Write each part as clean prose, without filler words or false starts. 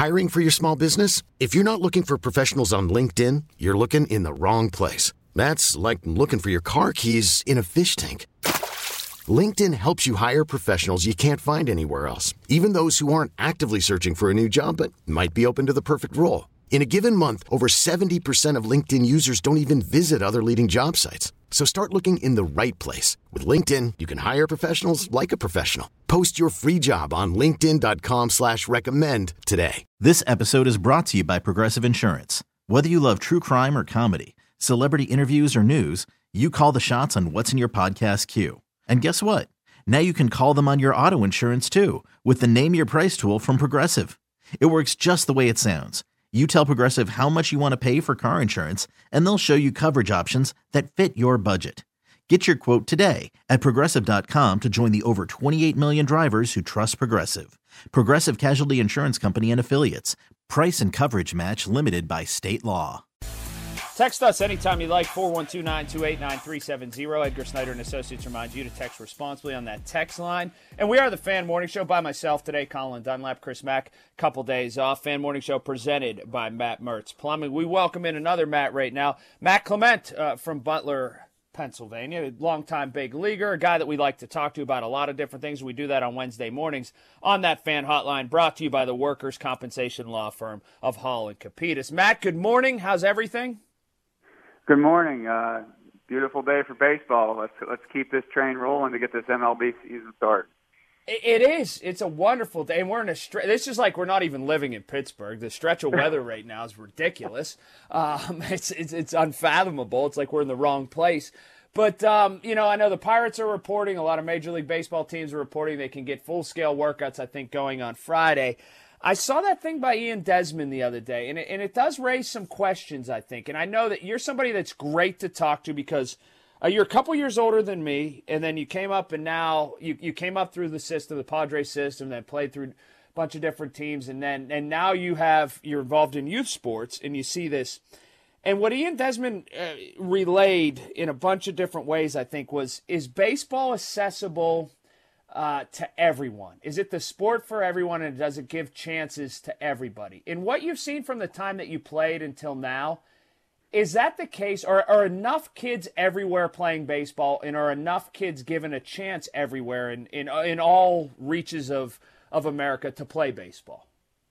Hiring for your small business? If you're not looking for professionals on LinkedIn, you're looking in the wrong place. That's like looking for your car keys in a fish tank. LinkedIn helps you hire professionals you can't find anywhere else, even those who aren't actively searching for a new job but might be open to the perfect role. In a given month, over 70% of LinkedIn users don't even visit other leading job sites. So start looking in the right place. With LinkedIn, you can hire professionals like a professional. Post your free job on linkedin.com/recommend today. This episode is brought to you by Progressive Insurance. Whether you love true crime or comedy, celebrity interviews or news, you call the shots on what's in your podcast queue. And guess what? Now you can call them on your auto insurance too with the Name Your Price tool from Progressive. It works just the way it sounds. You tell Progressive how much you want to pay for car insurance, and they'll show you coverage options that fit your budget. Get your quote today at Progressive.com to join the over 28 million drivers who trust Progressive. Progressive Casualty Insurance Company and Affiliates. Price and coverage match limited by state law. Text us anytime you like, 412-928-9370. Edgar Snyder and Associates remind you to text responsibly on that text line. And we are the Fan Morning Show by myself today, Colin Dunlap, Chris Mack, couple days off. Fan Morning Show presented by Matt Mertz Plumbing. We welcome in another Matt right now, Matt Clement from Butler, Pennsylvania, a longtime big leaguer, a guy that we like to talk to about a lot of different things. We do that on Wednesday mornings on that fan hotline, brought to you by the workers' compensation law firm of Hall and Capitas. Matt, good morning. How's everything? Good morning. Beautiful day for baseball. Let's keep this train rolling to get this MLB season started. It is. It's a wonderful day, and we're in a stretch. It's just like we're not even living in Pittsburgh. The stretch of weather right now is ridiculous. It's unfathomable. It's like we're in the wrong place. But, I know the Pirates are reporting, a lot of Major League Baseball teams are reporting they can get full-scale workouts, I think, going on Friday. I saw that thing by Ian Desmond the other day, and it does raise some questions, I think. And I know that you're somebody that's great to talk to because you're a couple years older than me, and then you came up, and now you came up through the system, the Padres system, then played through a bunch of different teams, and now you're involved in youth sports, and you see this. And what Ian Desmond relayed in a bunch of different ways, I think, is baseball accessible to everyone? Is it the sport for everyone, and does it give chances to everybody? In what you've seen from the time that you played until now, is that the case? Or are enough kids everywhere playing baseball, and are enough kids given a chance everywhere in all reaches of America to play baseball?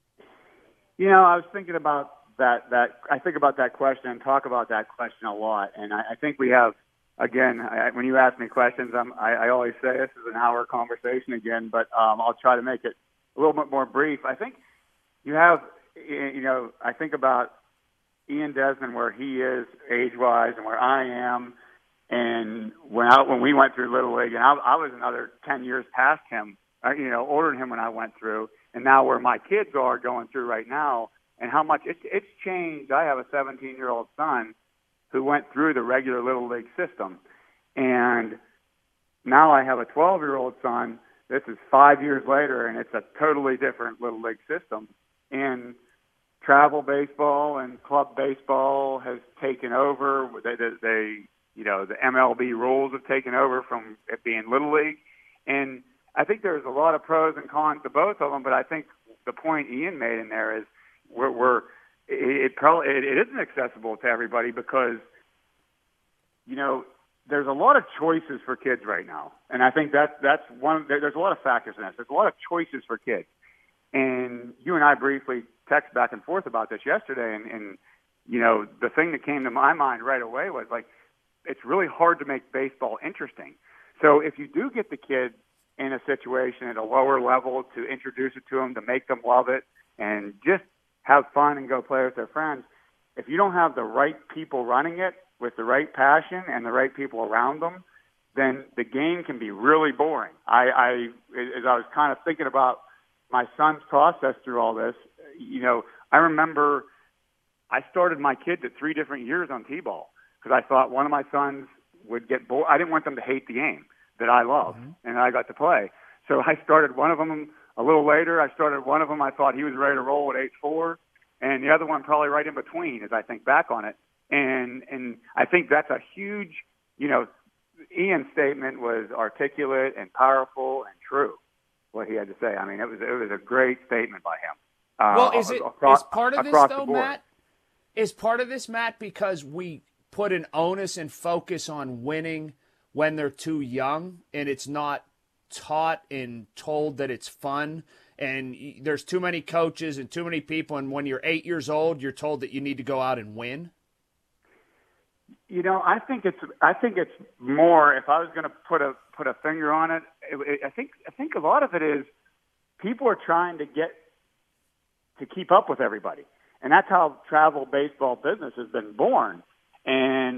I was thinking about that. I think about that question and talk about that question a lot, and I think we have. Again, when you ask me questions, I always say this is an hour conversation again, but I'll try to make it a little bit more brief. I think you have, I think about Ian Desmond, where he is age-wise and where I am, and when we went through Little League, and I was another 10 years past him, older than him when I went through, and now where my kids are going through right now, and how much it's changed. I have a 17-year-old son who went through the regular Little League system. And now I have a 12-year-old son. This is 5 years later, and it's a totally different Little League system. And travel baseball and club baseball has taken over. The MLB rules have taken over from it being Little League. And I think there's a lot of pros and cons to both of them, but I think the point Ian made in there is it isn't accessible to everybody because, there's a lot of choices for kids right now. And I think that's one, there's a lot of factors in this. There's a lot of choices for kids. And you and I briefly texted back and forth about this yesterday. And the thing that came to my mind right away was like, it's really hard to make baseball interesting. So if you do get the kid in a situation at a lower level to introduce it to them, to make them love it and just have fun and go play with their friends, if you don't have the right people running it with the right passion and the right people around them, then the game can be really boring. As I was kind of thinking about my son's process through all this, I remember I started my kids at 3 different years on T-ball because I thought one of my sons would get bored. I didn't want them to hate the game that I love and I got to play. So I started one of them a little later. I started one of them. I thought he was ready to roll at age 4, and the other one probably right in between as I think back on it. And I think that's a huge, Ian's statement was articulate and powerful and true, what he had to say. I mean, it was a great statement by him. Well, is part of this, though, Matt? Is part of this, Matt, because we put an onus and focus on winning when they're too young, and it's not taught and told that it's fun, and there's too many coaches and too many people, and when you're 8 years old, you're told that you need to go out and win? I think it's more. If I was going to put a finger on it, I think a lot of it is people are trying to keep up with everybody, and that's how travel baseball business has been born. And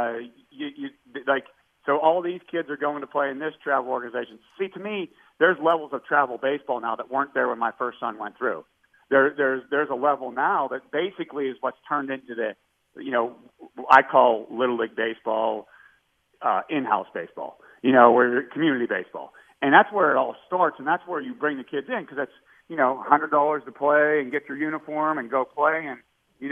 so all these kids are going to play in this travel organization. See, to me, there's levels of travel baseball now that weren't there when my first son went through. There's a level now that basically is what's turned into the, I call Little League baseball in-house baseball, where community baseball. And that's where it all starts, and that's where you bring the kids in, because that's, $100 to play and get your uniform and go play. And,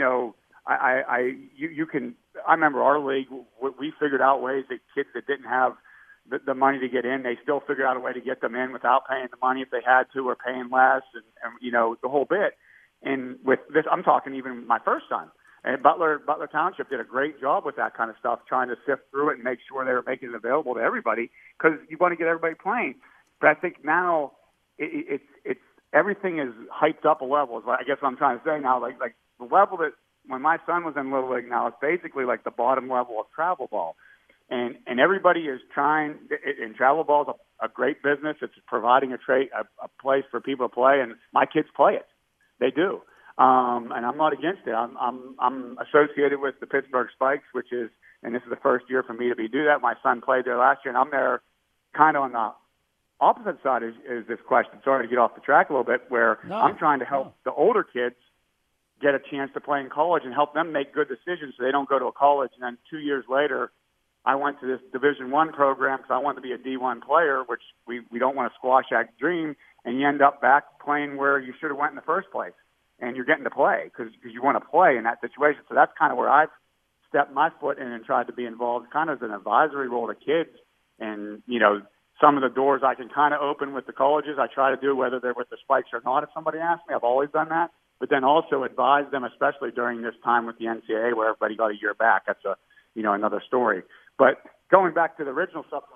I remember our league, we figured out ways that kids that didn't have the money to get in, they still figured out a way to get them in without paying the money if they had to, or paying less, and the whole bit. And with this, I'm talking even my first son. And Butler Township did a great job with that kind of stuff, trying to sift through it and make sure they were making it available to everybody, because you want to get everybody playing. But I think now it's everything is hyped up a level. Is I guess what I'm trying to say now. Like the level that when my son was in Little League now, it's basically like the bottom level of travel ball, and everybody is trying. And travel ball is a great business. It's providing a place for people to play, and my kids play it. They do. And I'm not against it. I'm associated with the Pittsburgh Spikes, which is, and this is the first year for me to do that. My son played there last year, and I'm there kind of on the opposite side is this question. Sorry to get off the track a little bit, where I'm trying to help the older kids get a chance to play in college and help them make good decisions so they don't go to a college. And then 2 years later, I went to this Division I program because I wanted to be a D1 player, which we don't want to squash that dream, and you end up back playing where you should have went in the first place. And you're getting to play because you want to play in that situation. So that's kind of where I've stepped my foot in and tried to be involved kind of as an advisory role to kids. And, some of the doors I can kind of open with the colleges, I try to do, whether they're with the Spikes or not. If somebody asks me, I've always done that. But then also advise them, especially during this time with the NCAA where everybody got a year back. That's another story. But going back to the original stuff,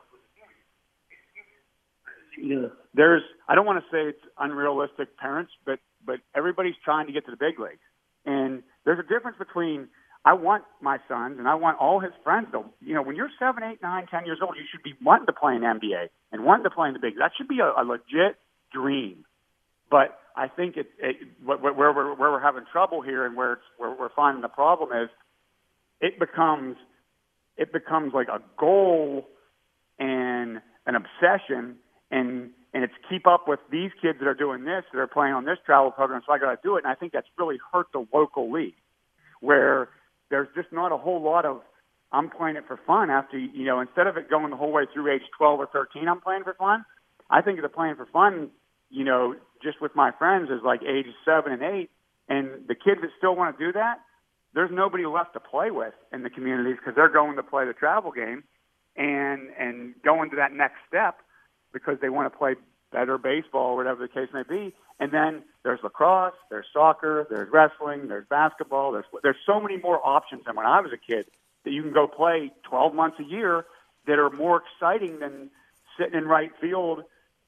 I don't want to say it's unrealistic parents, but everybody's trying to get to the big leagues. And there's a difference between, I want my sons and I want all his friends to, when you're 7, 8, 9, 10 years old, you should be wanting to play in NBA and wanting to play in the big. That should be a legit dream. But I think where we're having trouble here and where we're finding the problem is it becomes like a goal and an obsession, and it's keep up with these kids that are doing this, that are playing on this travel program, so I got to do it. And I think that's really hurt the local league, where there's just not a whole lot of, I'm playing it for fun after, instead of it going the whole way through age 12 or 13, I'm playing for fun. I think of the playing for fun, just with my friends is like ages 7 and 8. And the kids that still want to do that, there's nobody left to play with in the communities because they're going to play the travel game and going to that next step because they want to play better baseball or whatever the case may be. And then there's lacrosse, there's soccer, there's wrestling, there's basketball. There's so many more options than when I was a kid that you can go play 12 months a year that are more exciting than sitting in right field.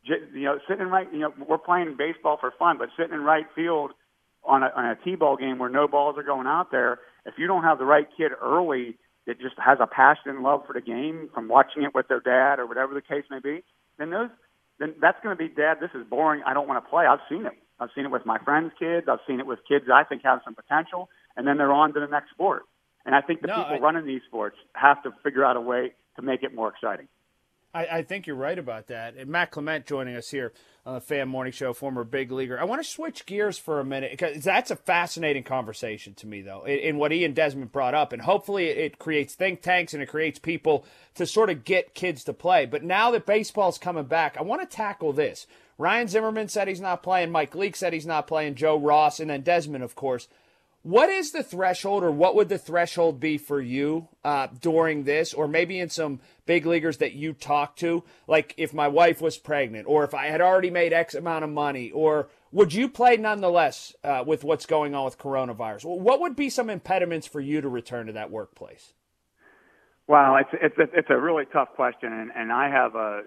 We're playing baseball for fun, but sitting in right field on a T-ball game where no balls are going out there, if you don't have the right kid early that just has a passion and love for the game from watching it with their dad or whatever the case may be, then that's going to be, Dad, this is boring. I don't want to play. I've seen it. I've seen it with my friends' kids. I've seen it with kids I think have some potential, and then they're on to the next sport. And I think the people running these sports have to figure out a way to make it more exciting. I think you're right about that. And Matt Clement joining us here on the Fan Morning Show, former big leaguer. I want to switch gears for a minute because that's a fascinating conversation to me, though, in what Ian Desmond brought up. And hopefully it creates think tanks and it creates people to sort of get kids to play. But now that baseball's coming back, I want to tackle this. Ryan Zimmerman said he's not playing. Mike Leake said he's not playing. Joe Ross, and then Desmond, of course. What is the threshold, or what would the threshold be for you during this, or maybe in some big leaguers that you talk to, like if my wife was pregnant, or if I had already made X amount of money, or would you play nonetheless with what's going on with coronavirus? What would be some impediments for you to return to that workplace? Well, it's a really tough question, and I have a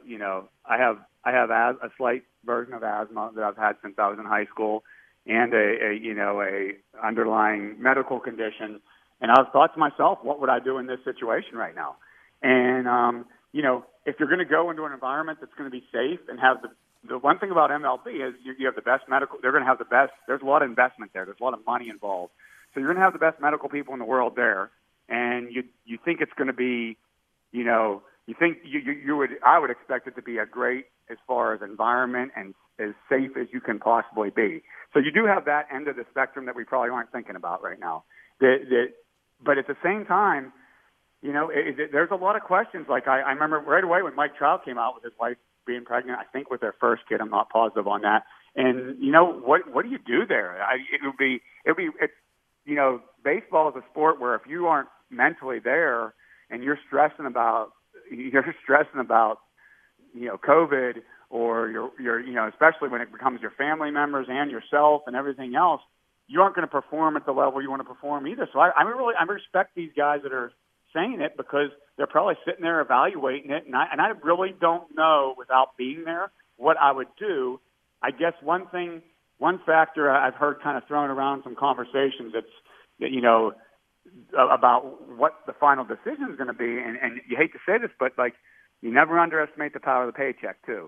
slight version of asthma that I've had since I was in high school, and a underlying medical condition. And I've thought to myself, what would I do in this situation right now? And if you're going to go into an environment that's going to be safe and have the one thing about MLB is you have the best medical. They're going to have the best. There's a lot of investment there. There's a lot of money involved. So you're going to have the best medical people in the world there. And you think it's going to be, you think I would expect it to be a great as far as environment and as safe as you can possibly be. So you do have that end of the spectrum that we probably aren't thinking about right now. But at the same time, there's a lot of questions. Like I remember right away when Mike Trout came out with his wife being pregnant, I think with their first kid. I'm not positive on that. And what do you do there? Baseball is a sport where if you aren't mentally there and you're stressing about COVID, or you're especially when it becomes your family members and yourself and everything else, you aren't going to perform at the level you want to perform either. So I respect these guys that are saying it, because they're probably sitting there evaluating it, and I really don't know without being there what I would do. I guess one factor I've heard kind of thrown around some conversations about what the final decision is going to be, and you hate to say this, but like you never underestimate the power of the paycheck too.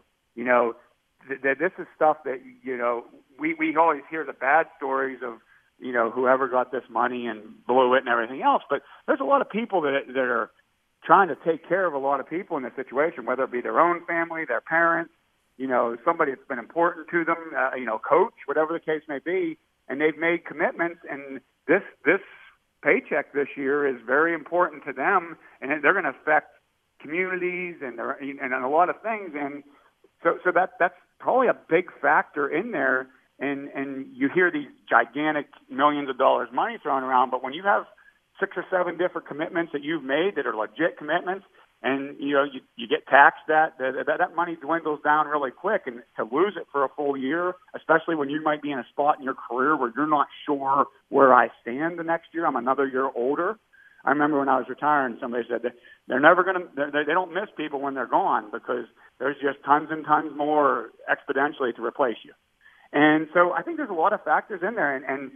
This is stuff that we always hear the bad stories of whoever got this money and blew it and everything else, but there's a lot of people that are trying to take care of a lot of people in this situation, whether it be their own family, their parents, somebody that's been important to them, coach, whatever the case may be, and they've made commitments, and this paycheck this year is very important to them, and they're going to affect communities and a lot of things, and so that's probably a big factor in there. And you hear these gigantic millions of dollars money thrown around, but when you have 6 or 7 different commitments that you've made that are legit commitments, and you get taxed, that money dwindles down really quick, and to lose it for a full year, especially when you might be in a spot in your career where you're not sure where I stand the next year. I'm another year older. I remember when I was retiring, somebody said that they're never going to. They don't miss people when they're gone, because there's just tons and tons more exponentially to replace you. And so I think there's a lot of factors in there, and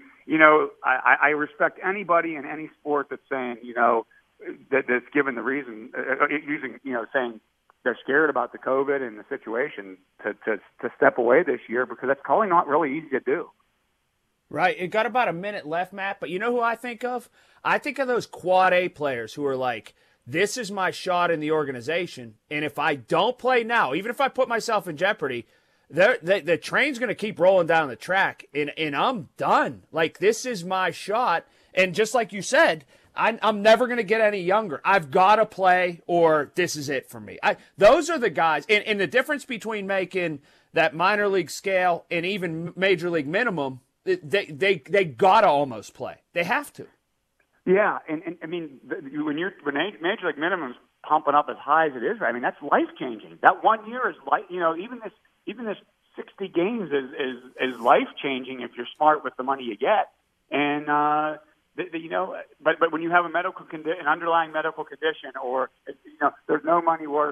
I respect anybody in any sport that's saying that's given the reason, saying they're scared about the COVID and the situation to step away this year, because that's probably not really easy to do. Right. It got about a minute left, Matt, but you know who I think of? I think of those quad A players who are like, this is my shot in the organization, and if I don't play now, even if I put myself in jeopardy, the train's going to keep rolling down the track, and I'm done. Like, this is my shot, and just like you said, I'm never going to get any younger. I've got to play, or this is it for me. Those are the guys, and the difference between making that minor league scale and even major league minimum, they got to almost play. They have to. Yeah, and I mean, when major league minimum's pumping up as high as it is, I mean, that's life-changing. That 1 year is even this 60 games is life-changing if you're smart with the money you get. And but when you have a an underlying medical condition, or there's no money worth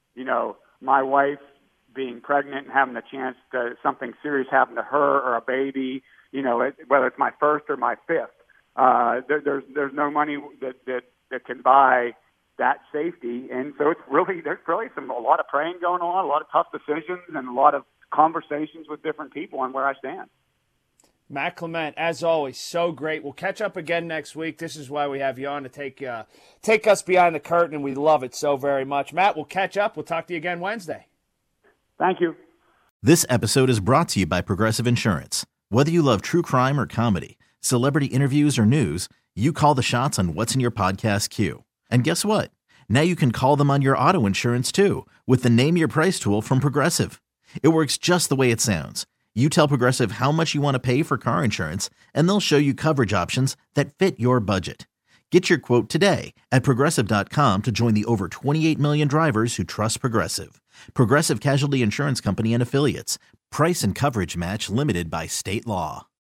my wife being pregnant and having a chance to something serious happen to her or a baby, whether it's my first or my fifth. There's no money that can buy that safety, and so there's really a lot of praying going on, a lot of tough decisions, and a lot of conversations with different people on where I stand. Matt Clement, as always, so great. We'll catch up again next week. This is why we have you on, to take us behind the curtain, and we love it so very much. Matt, we'll catch up. We'll talk to you again Wednesday. Thank you. This episode is brought to you by Progressive Insurance. Whether you love true crime or comedy, celebrity interviews or news, you call the shots on what's in your podcast queue. And guess what? Now you can call them on your auto insurance too, with the Name Your Price tool from Progressive. It works just the way it sounds. You tell Progressive how much you want to pay for car insurance, and they'll show you coverage options that fit your budget. Get your quote today at Progressive.com to join the over 28 million drivers who trust Progressive. Progressive Casualty Insurance Company and Affiliates. Price and coverage match limited by state law.